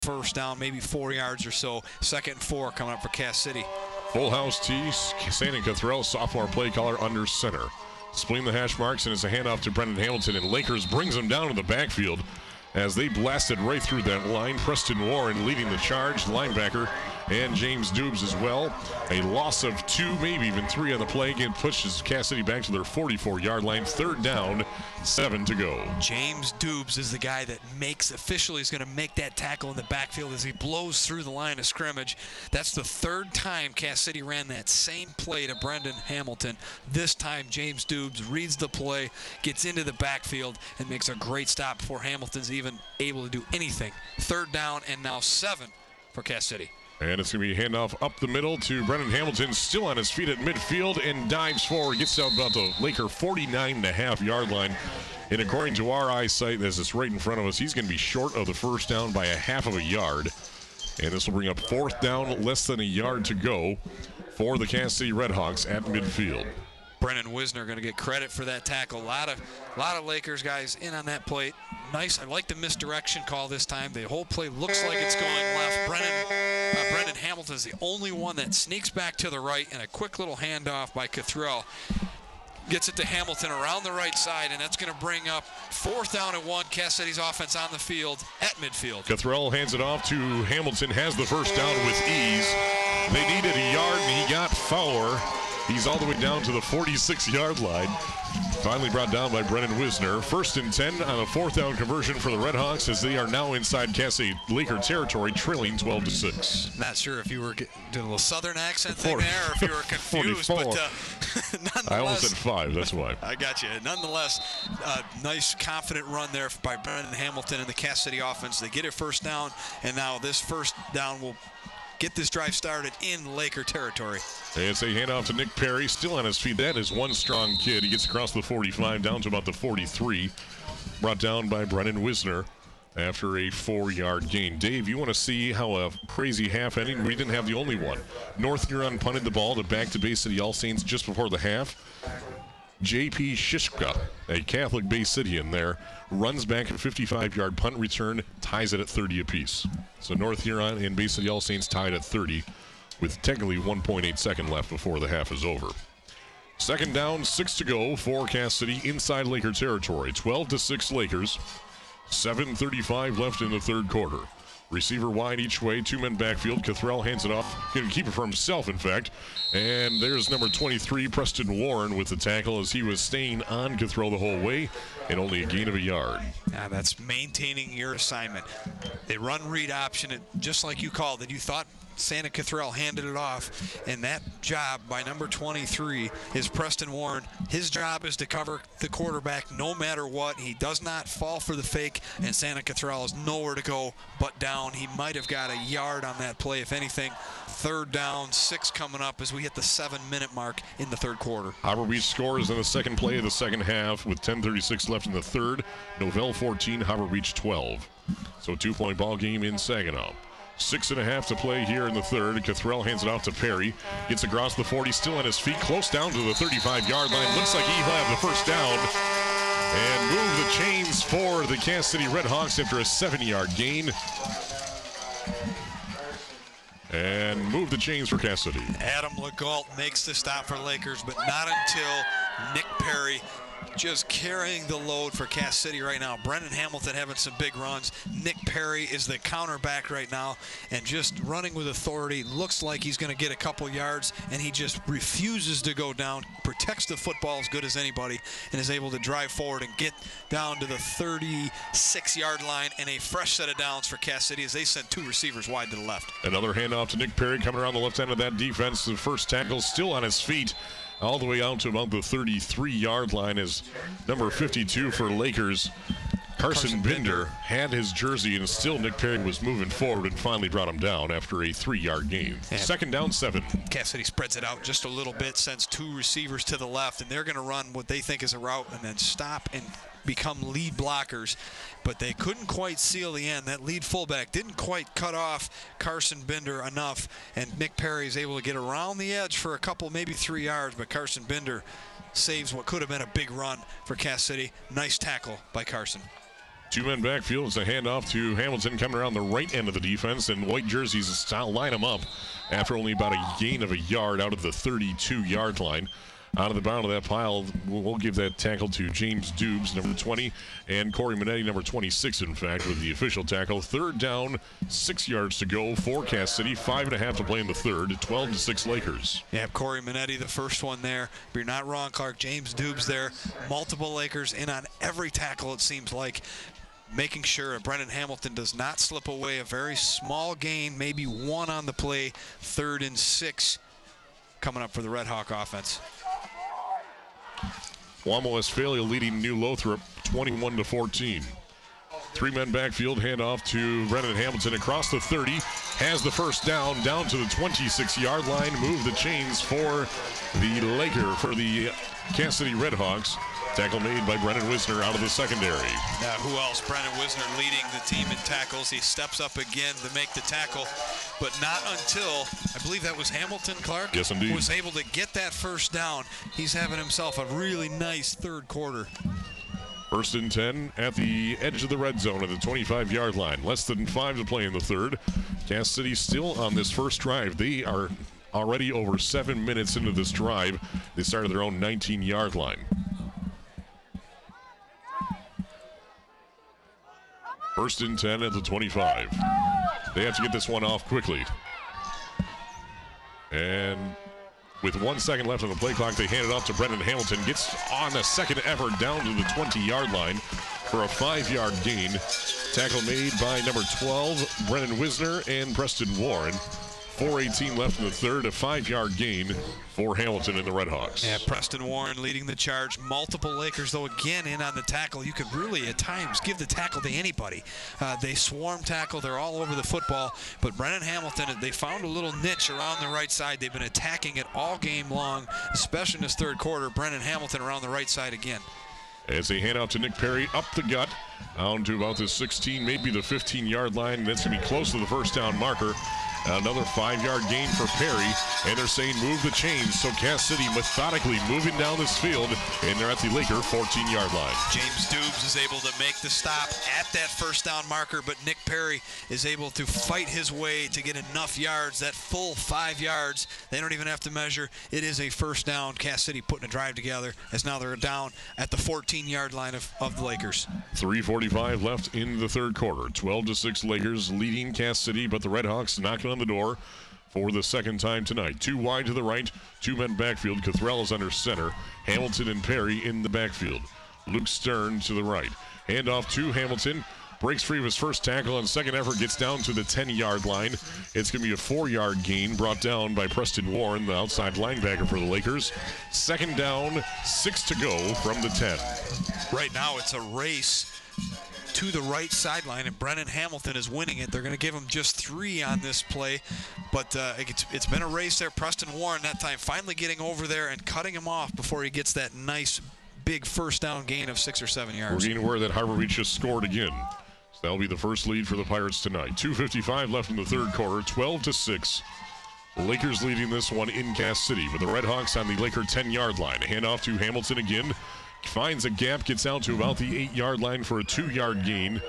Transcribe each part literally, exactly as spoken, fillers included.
first down, maybe four yards or so. Second and four coming up for Cass City. Full house tee, Santa Cothrell, sophomore play caller under center. Splitting the hash marks, and it's a handoff to Brendan Hamilton, and Lakers brings him down to the backfield as they blasted right through that line. Preston Warren leading the charge, linebacker, and James Dubes as well. A loss of two, maybe even three on the play. Again, pushes Cass City back to their forty-four-yard line. Third down, seven to go. James Dubes is the guy that makes, officially is going to make that tackle in the backfield as he blows through the line of scrimmage. That's the third time Cass City ran that same play to Brendan Hamilton. This time, James Dubes reads the play, gets into the backfield, and makes a great stop before Hamilton's even able to do anything. Third down and now seven for Cass City. And it's going to be a handoff up the middle to Brendan Hamilton, still on his feet at midfield and dives forward. Gets out about the Laker forty-nine and a half yard line. And according to our eyesight, as it's right in front of us, he's going to be short of the first down by a half of a yard. And this will bring up fourth down, less than a yard to go for the Cass City Redhawks at midfield. Brennan Wisner going to get credit for that tackle. A lot of, lot of Lakers guys in on that play. Nice. I like the misdirection call this time. The whole play looks like it's going left. Brennan, uh, Brendan Hamilton is the only one that sneaks back to the right, and a quick little handoff by Cothrell gets it to Hamilton around the right side, and that's going to bring up fourth down and one. Cass City's offense on the field at midfield. Cothrell hands it off to Hamilton, has the first down with ease. They needed a yard, and he got Fowler. He's all the way down to the forty-six-yard line. Finally brought down by Brennan Wisner. First and ten on a fourth down conversion for the Redhawks as they are now inside Cass City Laker territory, trailing twelve to six. Not sure if you were doing a little southern accent thing there or if you were confused, but uh, nonetheless. I almost said five, that's why. I got you. Nonetheless, uh, nice, confident run there by Brendan Hamilton and the Cass City offense. They get it first down, and now this first down will get this drive started in Laker territory. It's a handoff to Nick Perry, still on his feet. That is one strong kid. He gets across the forty-five, down to about the forty-three. Brought down by Brennan Wisner after a four-yard gain. Dave, you want to see how a crazy half inning? We didn't have the only one. North Huron punted the ball to back to Bay City All Saints just before the half. J P Shishka, a Catholic Bay Cityan there, runs back a fifty-five-yard punt return, ties it at thirty apiece. So North Huron and Bay City All Saints tied at thirty with technically one point eight seconds left before the half is over. Second down, six to go for Cass City inside Laker territory. twelve to six Lakers. seven thirty-five left in the third quarter. Receiver wide each way, two men backfield. Cothrell hands it off. Going to keep it for himself, in fact. And there's number twenty-three, Preston Warren, with the tackle as he was staying on Cothrell the whole way, and only a gain of a yard. Now that's maintaining your assignment. They run read option, it, just like you called it. You thought Santa Cothrell handed it off, and that job by number twenty-three is Preston Warren. His job is to cover the quarterback no matter what. He does not fall for the fake, and Santa Cothrell has nowhere to go but down. He might have got a yard on that play, if anything. Third down, six coming up as we hit the seven-minute mark in the third quarter. Harbor Beach scores in the second play of the second half with ten thirty-six left in the third. Novell fourteen, Harbor Beach twelve. So two-point ball game in Saginaw. Six and a half to play here in the third. Cothrell hands it off to Perry. Gets across the forty, still on his feet, close down to the thirty-five-yard line. Looks like he'll have the first down. And move the chains for the Cass City Redhawks after a seven-yard gain. And move the chains for Cass City. Adam Legault makes the stop for Lakers, but not until Nick Perry just carrying the load for Cass City right now. Brendan Hamilton having some big runs. Nick Perry is the counterback right now and just running with authority. Looks like he's going to get a couple yards, and he just refuses to go down, protects the football as good as anybody, and is able to drive forward and get down to the thirty-six-yard line, and a fresh set of downs for Cass City as they send two receivers wide to the left. Another handoff to Nick Perry coming around the left end of that defense. The first tackle still on his feet, all the way out to about the thirty-three-yard line as number fifty-two for Lakers, Carson, Carson Binder, Binder, had his jersey, and still Nick Perry was moving forward and finally brought him down after a three-yard gain. And second down, seven. Cass City spreads it out just a little bit, sends two receivers to the left, and they're going to run what they think is a route and then stop and become lead blockers, but they couldn't quite seal the end. That lead fullback didn't quite cut off Carson Binder enough, and Nick Perry is able to get around the edge for a couple, maybe three yards, but Carson Binder saves what could have been a big run for Cass City. Nice tackle by Carson. Two men backfield. It's a handoff to Hamilton coming around the right end of the defense, and white jerseys style line them up after only about a gain of a yard out of the thirty-two-yard line. Out of the bound of that pile, we'll give that tackle to James Dubes, number twenty, and Corey Minetti, number twenty-six, in fact, with the official tackle. Third down, six yards to go for Cass City. Five and a half to play in the third. twelve to six Lakers. Yeah, Corey Minetti, the first one there. But you're not wrong, Clark. James Dubes there. Multiple Lakers in on every tackle, it seems like, making sure Brennan Hamilton does not slip away. A very small gain, maybe one on the play. Third and six coming up for the Red Hawk offense. Wamo Westphalia leading New Lothrop twenty-one to fourteen. Three men backfield, handoff to Brennan Hamilton across the thirty. Has the first down, down to the twenty-six-yard line. Move the chains for the Laker, for the Cass City Red Hawks. Tackle made by Brennan Wisner out of the secondary. Now, who else? Brennan Wisner leading the team in tackles. He steps up again to make the tackle, but not until, I believe that was Hamilton, Clark? Yes, indeed. Was able to get that first down. He's having himself a really nice third quarter. First and ten at the edge of the red zone at the twenty-five-yard line. Less than five to play in the third. Cass City still on this first drive. They are already over seven minutes into this drive. They started their own nineteen-yard line. First and ten at the twenty-five. They have to get this one off quickly. And with one second left on the play clock, they hand it off to Brendan Hamilton. Gets on a second effort down to the twenty-yard line for a five-yard gain. Tackle made by number twelve, Brennan Wisner and Preston Warren. four eighteen left in the third, a five-yard gain for Hamilton and the Red Hawks. Yeah, Preston Warren leading the charge. Multiple Lakers, though, again, in on the tackle. You could really, at times, give the tackle to anybody. Uh, they swarm tackle. They're all over the football. But Brennan Hamilton, they found a little niche around the right side. They've been attacking it all game long, especially in this third quarter. Brennan Hamilton around the right side again. As they hand out to Nick Perry up the gut, down to about the sixteen, maybe the fifteen-yard line. That's going to be close to the first down marker. Another five-yard gain for Perry, and they're saying move the chains. So Cass City methodically moving down this field, and they're at the Laker fourteen-yard line. James Dubes is able to make the stop at that first down marker, but Nick Perry is able to fight his way to get enough yards, that full five yards. They don't even have to measure. It is a first down. Cass City putting a drive together, as now they're down at the fourteen-yard line of, of the Lakers. three forty-five left in the third quarter. twelve to six Lakers leading Cass City, but the Red Hawks knocking on the door for the second time tonight. Two wide to the right, two men backfield. Cothrell is under center. Hamilton and Perry in the backfield. Luke Stern to the right. Handoff to Hamilton. Breaks free of his first tackle on second effort, gets down to the ten-yard line. It's going to be a four-yard gain brought down by Preston Warren, the outside linebacker for the Lakers. Second down, six to go from the ten. Right now it's a race to the right sideline, and Brennan Hamilton is winning it. They're going to give him just three on this play, but uh, it's, it's been a race there. Preston Warren that time finally getting over there and cutting him off before he gets that nice big first down gain of six or seven yards. We're getting word that Harbor Beach just scored again. So that'll be the first lead for the Pirates tonight. two fifty-five left in the third quarter, twelve to six. The Lakers leading this one in Cass City with the Red Hawks on the Laker ten-yard line. Handoff to Hamilton again. Finds a gap, gets out to about the eight-yard line for a two-yard gain.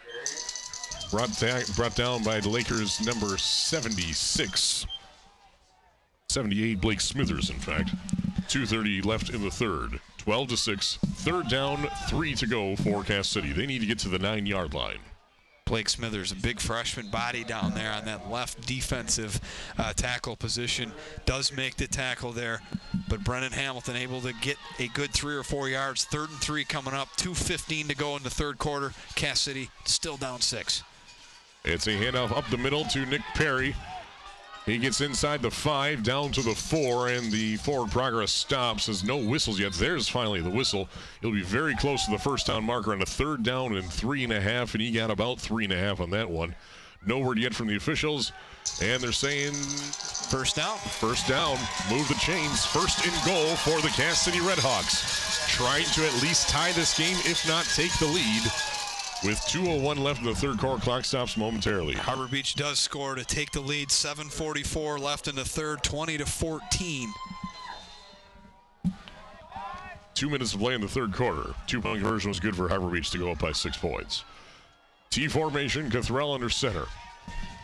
Brought, da- brought down by the Lakers' number seventy-six. seventy-eight, Blake Smithers, in fact. two thirty left in the third. twelve to six. Third down, three to go for Cass City. They need to get to the nine-yard line. Blake Smithers, a big freshman body down there on that left defensive uh, tackle position, does make the tackle there. But Brennan Hamilton able to get a good three or four yards. Third and three coming up. two fifteen to go in the third quarter. Cass City still down six. It's a handoff up the middle to Nick Perry. He gets inside the five, down to the four, and the forward progress stops. There's no whistles yet. There's finally the whistle. He'll be very close to the first down marker on a third down and three and a half, and he got about three and a half on that one. No word yet from the officials, and they're saying first down. First down. Move the chains. First and goal for the Cass City Red Hawks. Trying to at least tie this game, if not take the lead. With two oh one left in the third quarter, clock stops momentarily. Harbor Beach does score to take the lead. seven forty-four left in the third, twenty to fourteen. Two minutes to play in the third quarter. Two-point conversion was good for Harbor Beach to go up by six points. T formation, Cothrell under center.